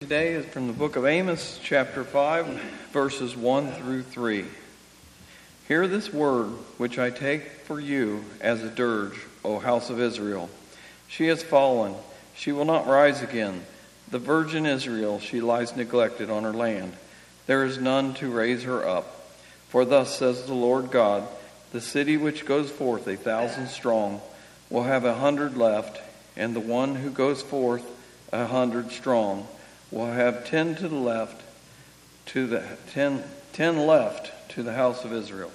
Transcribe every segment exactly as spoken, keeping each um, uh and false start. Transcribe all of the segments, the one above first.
today is from the book of Amos, chapter five, verses one through three. Hear this word which I take for you as a dirge, O house of Israel. She has fallen, she will not rise again. The virgin Israel, she lies neglected on her land. There is none to raise her up. For thus says the Lord God, the city which goes forth a thousand strong will have a hundred left, and the one who goes forth a hundred strong will have ten to the left, to the ten ten left to the house of Israel.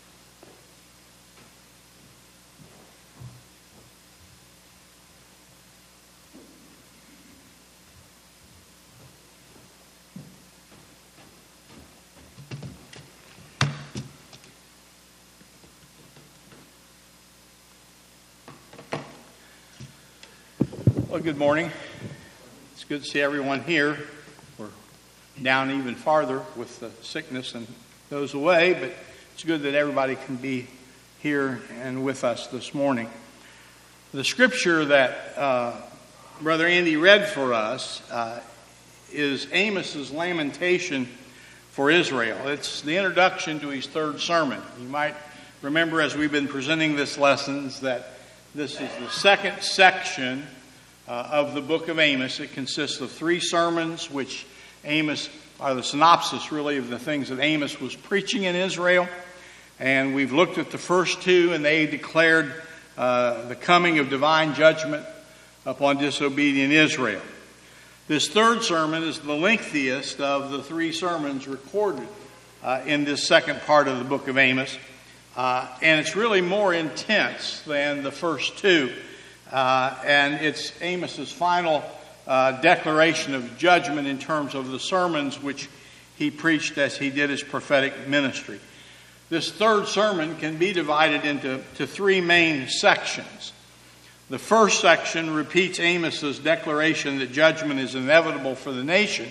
Well, good morning. It's good to see everyone here. We're down even farther with the sickness and those away, but it's good that everybody can be here and with us this morning. The scripture that uh, Brother Andy read for us uh, is Amos's lamentation for Israel. It's the introduction to his third sermon. You might remember as we've been presenting this lessons that this is the second section Uh, of the book of Amos. It consists of three sermons, which Amos are the synopsis, really, of the things that Amos was preaching in Israel. And we've looked at the first two, and they declared uh, the coming of divine judgment upon disobedient Israel. This third sermon is the lengthiest of the three sermons recorded uh, in this second part of the book of Amos. Uh, and it's really more intense than the first two. Uh, and it's Amos's final uh, declaration of judgment in terms of the sermons which he preached as he did his prophetic ministry. This third sermon can be divided into to three main sections. The first section repeats Amos's declaration that judgment is inevitable for the nation.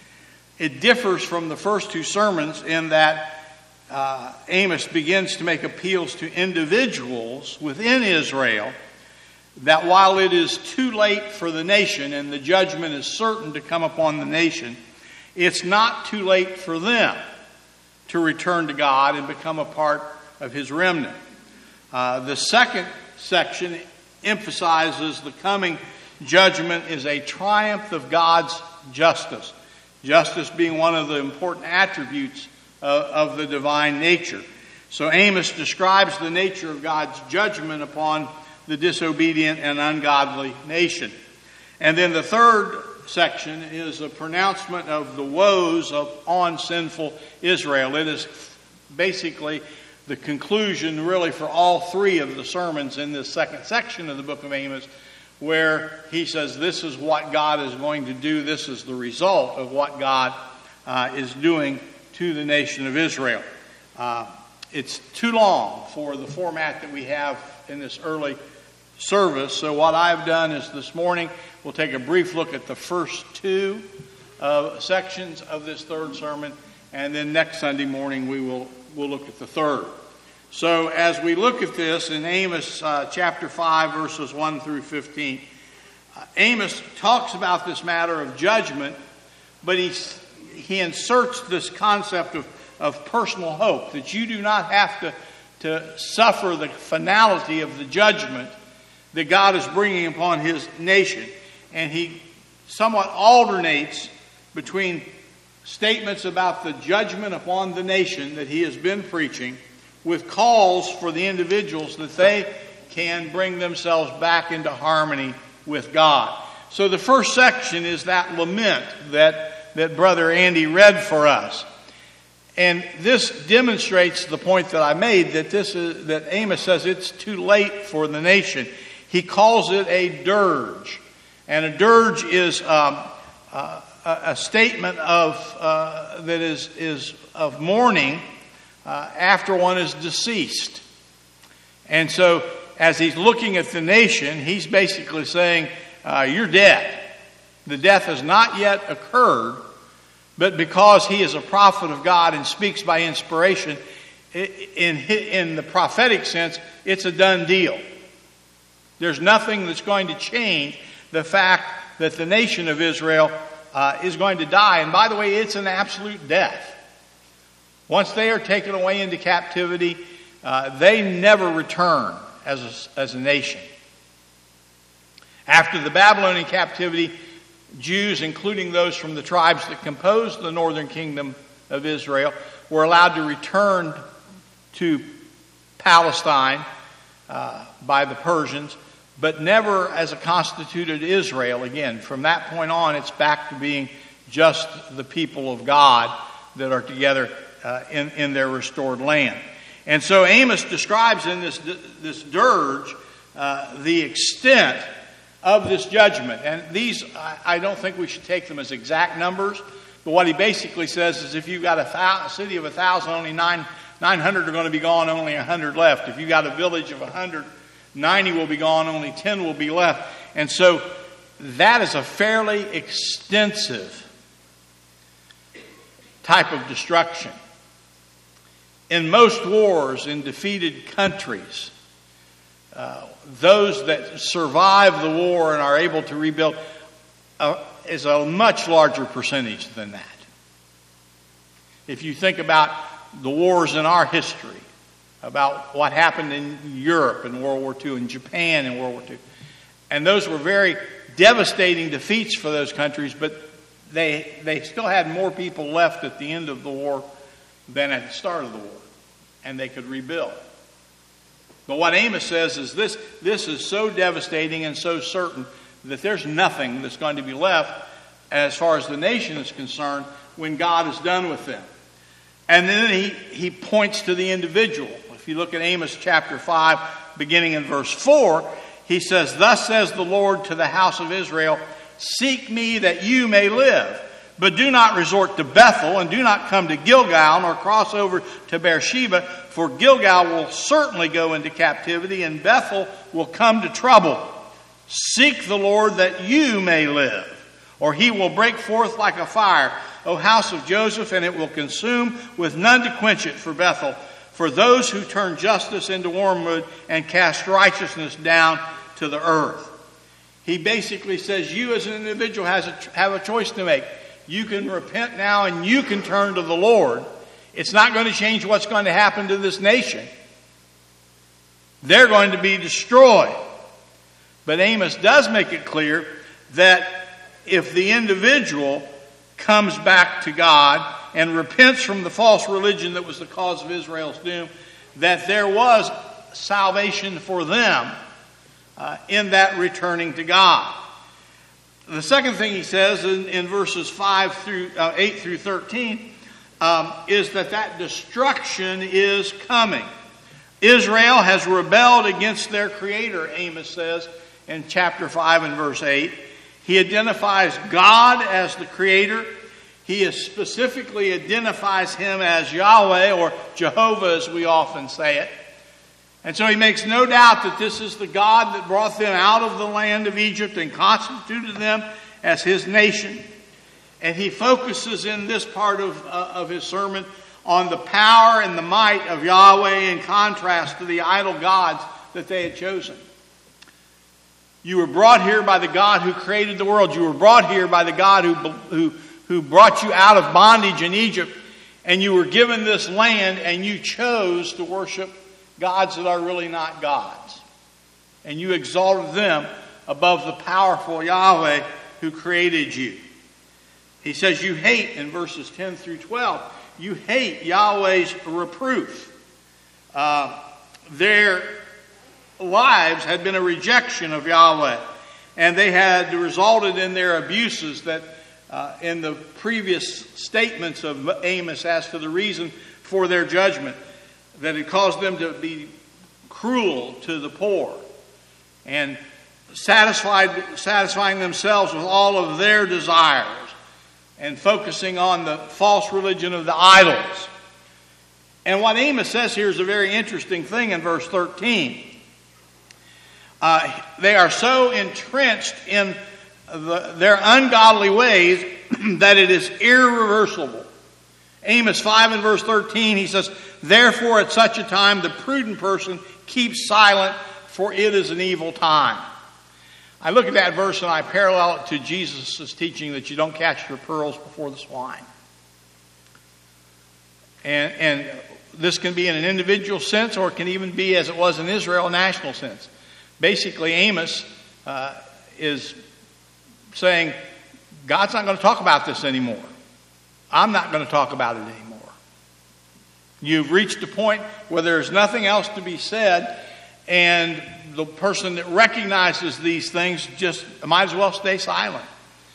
It differs from the first two sermons in that uh, Amos begins to make appeals to individuals within Israel, that while it is too late for the nation and the judgment is certain to come upon the nation, it's not too late for them to return to God and become a part of His remnant. Uh, the second section emphasizes the coming judgment is a triumph of God's justice. Justice being one of the important attributes of, of the divine nature. So Amos describes the nature of God's judgment upon the disobedient and ungodly nation. And then the third section is a pronouncement of the woes of on sinful Israel. It is basically the conclusion really for all three of the sermons in this second section of the book of Amos, where he says this is what God is going to do. This is the result of what God uh, is doing to the nation of Israel. Uh, it's too long for the format that we have in this early service. So what I've done is this morning we'll take a brief look at the first two uh, sections of this third sermon, and then next Sunday morning we will we'll look at the third. So as we look at this in Amos uh, chapter five, verses one through fifteen, uh, Amos talks about this matter of judgment, but he he inserts this concept of, of personal hope, that you do not have to, to suffer the finality of the judgment that God is bringing upon His nation. And he somewhat alternates between statements about the judgment upon the nation that he has been preaching with calls for the individuals that they can bring themselves back into harmony with God. So the first section is that lament that, that Brother Andy read for us. And this demonstrates the point that I made, that this is that Amos says it's too late for the nation. He calls it a dirge. And a dirge is um, uh, a statement of uh, that is, is of mourning uh, after one is deceased. And so as he's looking at the nation, he's basically saying, uh, you're dead. The death has not yet occurred, but because he is a prophet of God and speaks by inspiration, in, in the prophetic sense, it's a done deal. There's nothing that's going to change the fact that the nation of Israel uh, is going to die. And by the way, it's an absolute death. Once they are taken away into captivity, uh, they never return as a, as a nation. After the Babylonian captivity, Jews, including those from the tribes that composed the northern kingdom of Israel, were allowed to return to Palestine uh, by the Persians, but never as a constituted Israel again. From that point on, it's back to being just the people of God that are together uh, in, in their restored land. And so Amos describes in this, this dirge uh, the extent of this judgment. And these, I don't think we should take them as exact numbers, but what he basically says is if you've got a, th- a city of a thousand, only nine, 900 are going to be gone, only one hundred left. If you've got a village of one hundred, ninety will be gone, only ten will be left. And so that is a fairly extensive type of destruction. In most wars in defeated countries, uh, those that survive the war and are able to rebuild uh, is a much larger percentage than that. If you think about the wars in our history, about what happened in Europe in World War Two and Japan in World War Two, and those were very devastating defeats for those countries, but they they still had more people left at the end of the war than at the start of the war, and they could rebuild. But what Amos says is this, this is so devastating and so certain that there's nothing that's going to be left as far as the nation is concerned when God is done with them. And then he, he points to the individual. If you look at Amos chapter five, beginning in verse four, he says, "Thus says the Lord to the house of Israel, seek me that you may live. But do not resort to Bethel, and do not come to Gilgal, nor cross over to Beersheba, for Gilgal will certainly go into captivity, and Bethel will come to trouble. Seek the Lord that you may live, or he will break forth like a fire, O house of Joseph, and it will consume with none to quench it for Bethel, for those who turn justice into wormwood and cast righteousness down to the earth." He basically says you as an individual has a, have a choice to make. You can repent now and you can turn to the Lord. It's not going to change what's going to happen to this nation. They're going to be destroyed. But Amos does make it clear that if the individual comes back to God and repents from the false religion that was the cause of Israel's doom, that there was salvation for them uh, in that returning to God. The second thing he says in, in verses five through uh, eight through thirteen um, is that that destruction is coming. Israel has rebelled against their Creator, Amos says in chapter five and verse eight. He identifies God as the Creator. He is specifically identifies Him as Yahweh, or Jehovah as we often say it. And so he makes no doubt that this is the God that brought them out of the land of Egypt and constituted them as His nation. And he focuses in this part of, uh, of his sermon on the power and the might of Yahweh in contrast to the idol gods that they had chosen. You were brought here by the God who created the world. You were brought here by the God who, who, who brought you out of bondage in Egypt. And you were given this land and you chose to worship gods that are really not gods. And you exalted them above the powerful Yahweh who created you. He says you hate, in verses ten through twelve, you hate Yahweh's reproof. Uh, their lives had been a rejection of Yahweh. And they had resulted in their abuses that uh, in the previous statements of Amos as to the reason for their judgment, that it caused them to be cruel to the poor and satisfied, satisfying themselves with all of their desires and focusing on the false religion of the idols. And what Amos says here is a very interesting thing in verse thirteen. Uh, they are so entrenched in the, their ungodly ways that it is irreversible. Amos five and verse thirteen, he says, "Therefore at such a time the prudent person keeps silent, for it is an evil time." I look at that verse and I parallel it to Jesus' teaching that you don't cast your pearls before the swine. And, and this can be in an individual sense, or it can even be, as it was in Israel, a national sense. Basically, Amos uh, is saying, God's not going to talk about this anymore. I'm not going to talk about it anymore. You've reached a point where there's nothing else to be said, and the person that recognizes these things just might as well stay silent.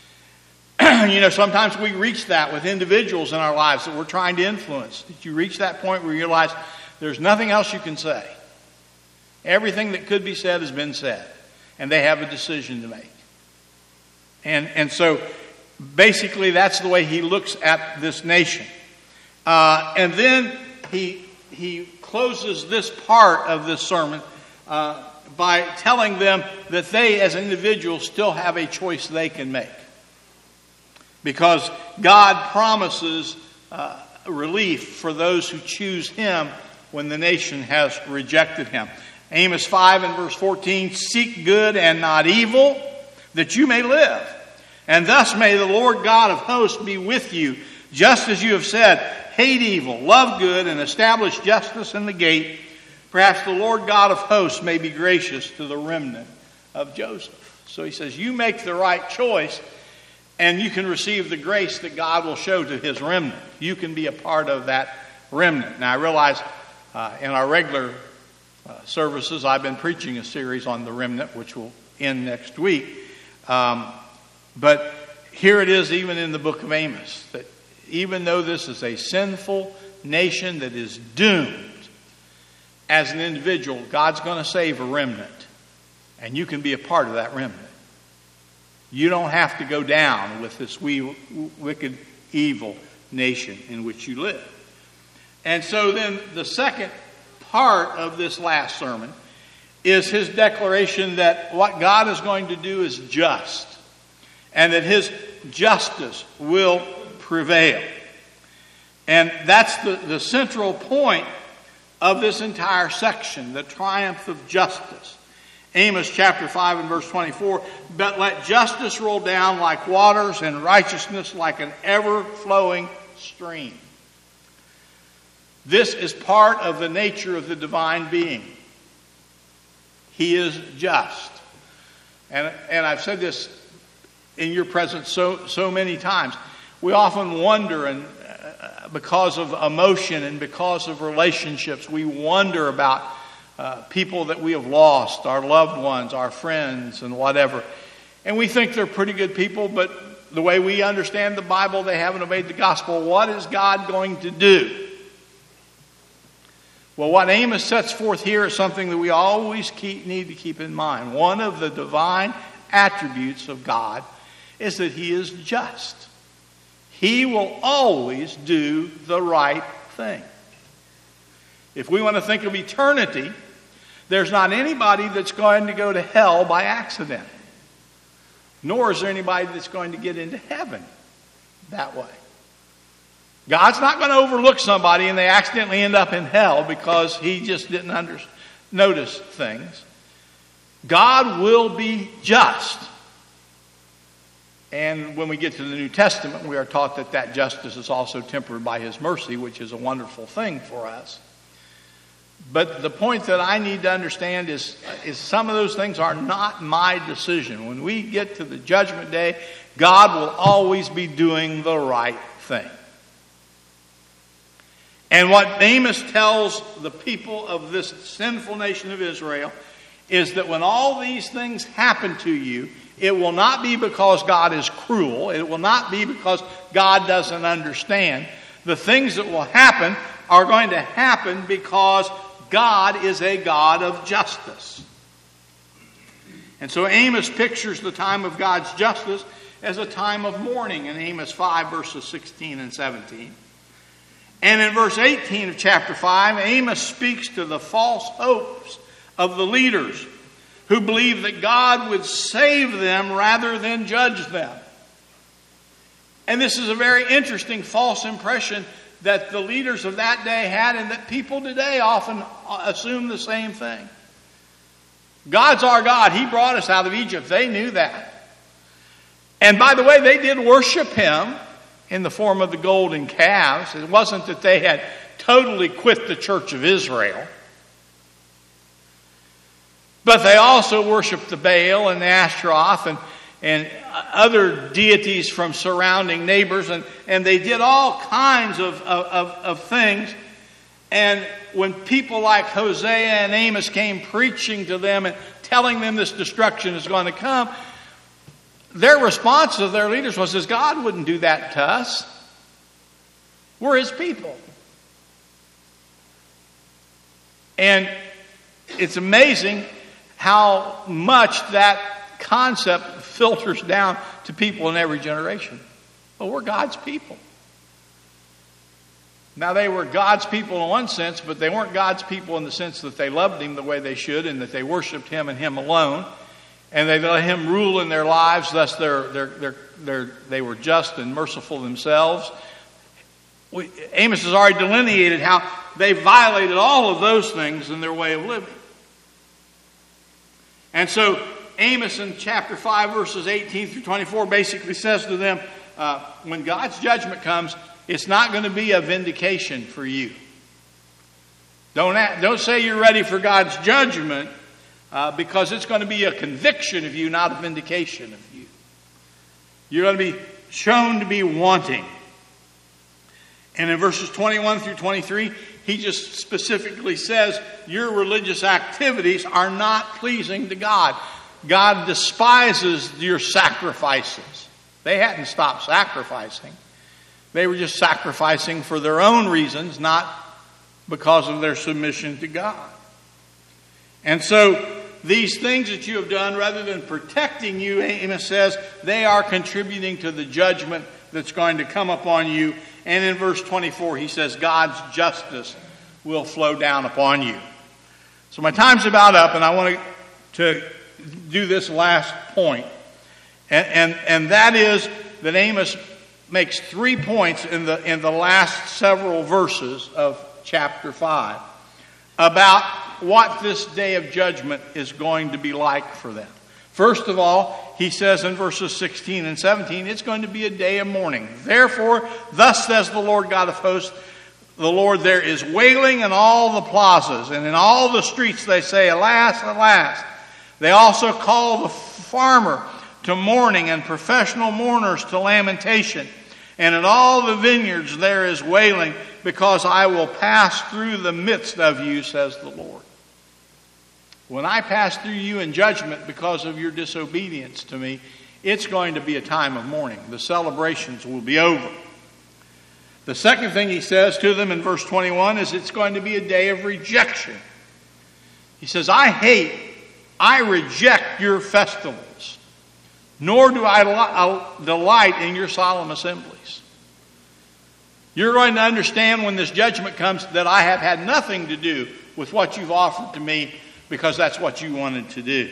You know, sometimes we reach that with individuals in our lives that we're trying to influence. Did you reach that point where you realize there's nothing else you can say? Everything that could be said has been said, and they have a decision to make. And and so basically that's the way he looks at this nation. Uh, and then he he closes this part of this sermon uh, by telling them that they as individuals still have a choice they can make. Because God promises uh, relief for those who choose Him when the nation has rejected Him. Amos five and verse fourteen, seek good and not evil, that you may live. And thus may the Lord God of hosts be with you, just as you have said, hate evil, love good, and establish justice in the gate. Perhaps the Lord God of hosts may be gracious to the remnant of Joseph. So he says, you make the right choice, and you can receive the grace that God will show to His remnant. You can be a part of that remnant. Now, I realize uh, in our regular uh, services, I've been preaching a series on the remnant, which will end next week. Um, but here it is even in the book of Amos, that even though this is a sinful nation that is doomed, as an individual, God's going to save a remnant. And you can be a part of that remnant. You don't have to go down with this wee, wicked, evil nation in which you live. And so then the second part of this last sermon is his declaration that what God is going to do is just, and that His justice will prevail. And that's the, the central point of this entire section, the triumph of justice. Amos chapter five and verse twenty-four, but let justice roll down like waters and righteousness like an ever-flowing stream. This is part of the nature of the divine being. He is just. And, and I've said this in your presence so, so many times. We often wonder, and uh, because of emotion and because of relationships, we wonder about Uh, people that we have lost, our loved ones, our friends, and whatever. And we think they're pretty good people, but the way we understand the Bible, they haven't obeyed the gospel. What is God going to do? Well, what Amos sets forth here is something that we always keep, need to keep in mind. One of the divine attributes of God is that He is just. He will always do the right thing. If we want to think of eternity, there's not anybody that's going to go to hell by accident. Nor is there anybody that's going to get into heaven that way. God's not going to overlook somebody and they accidentally end up in hell because He just didn't under, notice things. God will be just. And when we get to the New Testament, we are taught that that justice is also tempered by His mercy, which is a wonderful thing for us. But the point that I need to understand is, is some of those things are not my decision. When we get to the judgment day, God will always be doing the right thing. And what Amos tells the people of this sinful nation of Israel is that when all these things happen to you, it will not be because God is cruel. It will not be because God doesn't understand. The things that will happen are going to happen because God is a God of justice. And so Amos pictures the time of God's justice as a time of mourning in Amos five, verses sixteen and seventeen. And in verse eighteen of chapter five, Amos speaks to the false hopes of the leaders who believe that God would save them rather than judge them. And this is a very interesting false impression that the leaders of that day had, and that people today often assume the same thing. God's our God. He brought us out of Egypt. They knew that. And by the way, they did worship him in the form of the golden calves. It wasn't that they had totally quit the church of Israel. But they also worshiped the Baal and the Ashtaroth and, and other deities from surrounding neighbors. And, and they did all kinds of, of, of things. And when people like Hosea and Amos came preaching to them and telling them this destruction is going to come, their response to their leaders was, God wouldn't do that to us. We're his people. And it's amazing how much that concept filters down to people in every generation. Well, we're God's people. Now, they were God's people in one sense, but they weren't God's people in the sense that they loved him the way they should and that they worshiped him and him alone. And they let him rule in their lives, thus they're, they're, they're, they're, they were just and merciful themselves. We, Amos has already delineated how they violated all of those things in their way of living. And so Amos in chapter five, verses eighteen through twenty-four basically says to them, uh, when God's judgment comes, it's not going to be a vindication for you. Don't, act, don't say you're ready for God's judgment uh, because it's going to be a conviction of you, not a vindication of you. You're going to be shown to be wanting. And in verses twenty-one through twenty-three, he just specifically says your religious activities are not pleasing to God. God despises your sacrifices. They hadn't stopped sacrificing. They were just sacrificing for their own reasons, not because of their submission to God. And so these things that you have done, rather than protecting you, Amos says, they are contributing to the judgment that's going to come upon you. And in verse twenty-four, he says, God's justice will flow down upon you. So my time's about up, and I want to do this last point. And, and, and that is that Amos makes three points in the, in the last several verses of chapter five about what this day of judgment is going to be like for them. First of all, he says in verses sixteen and seventeen, it's going to be a day of mourning. Therefore, thus says the Lord God of hosts, the Lord, there is wailing in all the plazas, and in all the streets they say, alas, alas. They also call the farmer to mourning and professional mourners to lamentation. And in all the vineyards there is wailing, because I will pass through the midst of you, says the Lord. When I pass through you in judgment because of your disobedience to me, it's going to be a time of mourning. The celebrations will be over. The second thing he says to them in verse twenty-one is it's going to be a day of rejection. He says, I hate, I reject your festivals, nor do I delight in your solemn assemblies. You're going to understand when this judgment comes that I have had nothing to do with what you've offered to me, because that's what you wanted to do.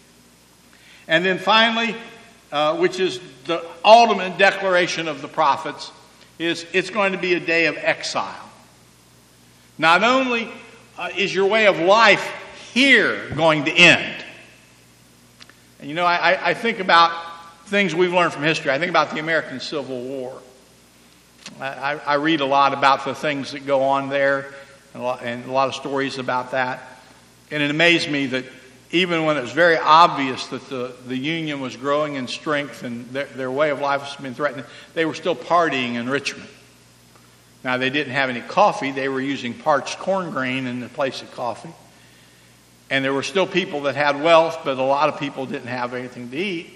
And then finally, uh, which is the ultimate declaration of the prophets, is it's going to be a day of exile. Not only uh, is your way of life here going to end. And you know, I, I think about things we've learned from history. I think about the American Civil War. I, I read a lot about the things that go on there, and a lot, and a lot of stories about that. And it amazed me that even when it was very obvious that the, the Union was growing in strength and their, their way of life was being threatened, they were still partying in Richmond. Now, they didn't have any coffee. They were using parched corn grain in the place of coffee. And there were still people that had wealth, but a lot of people didn't have anything to eat.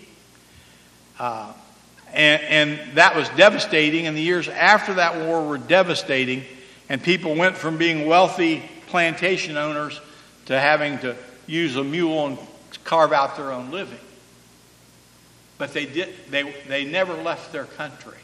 Uh, and, and that was devastating. And the years after that war were devastating. And people went from being wealthy plantation owners to having to use a mule and carve out their own living. But they did they they never left their country.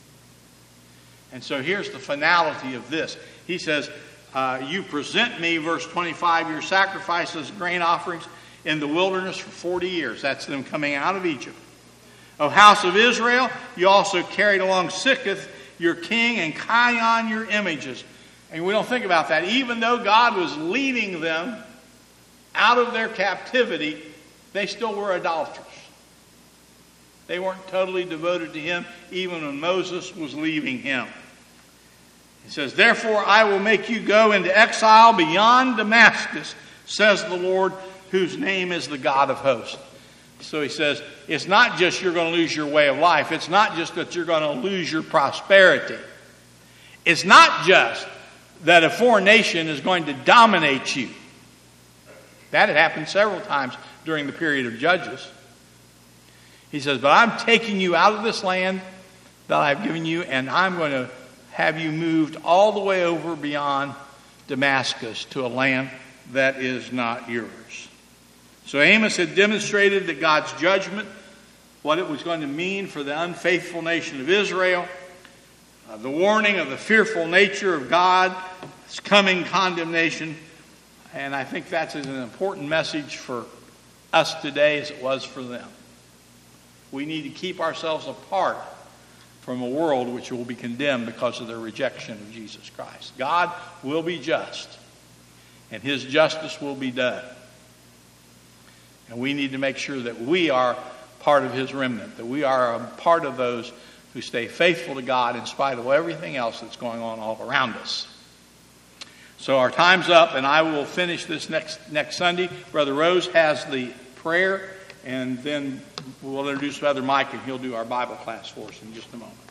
And so here's the finality of this. He says, uh, you present me, verse twenty-five, your sacrifices, grain offerings in the wilderness for forty years. That's them coming out of Egypt. O house of Israel, you also carried along Sikkoth, your king, and Kion, your images. And we don't think about that. Even though God was leading them out of their captivity, they still were idolaters. They weren't totally devoted to him even when Moses was leaving him. He says, therefore I will make you go into exile beyond Damascus, says the Lord, whose name is the God of hosts. So he says, it's not just you're going to lose your way of life. It's not just that you're going to lose your prosperity. It's not just that a foreign nation is going to dominate you. That had happened several times during the period of Judges. He says, but I'm taking you out of this land that I've given you, and I'm going to have you moved all the way over beyond Damascus to a land that is not yours. So Amos had demonstrated that God's judgment, what it was going to mean for the unfaithful nation of Israel, uh, the warning of the fearful nature of God's coming condemnation. And I think that's an important message for us today as it was for them. We need to keep ourselves apart from a world which will be condemned because of their rejection of Jesus Christ. God will be just, and his justice will be done. And we need to make sure that we are part of his remnant, that we are a part of those who stay faithful to God in spite of everything else that's going on all around us. So our time's up, and I will finish this next next Sunday. Brother Rose has the prayer, and then we'll introduce Brother Mike, and he'll do our Bible class for us in just a moment.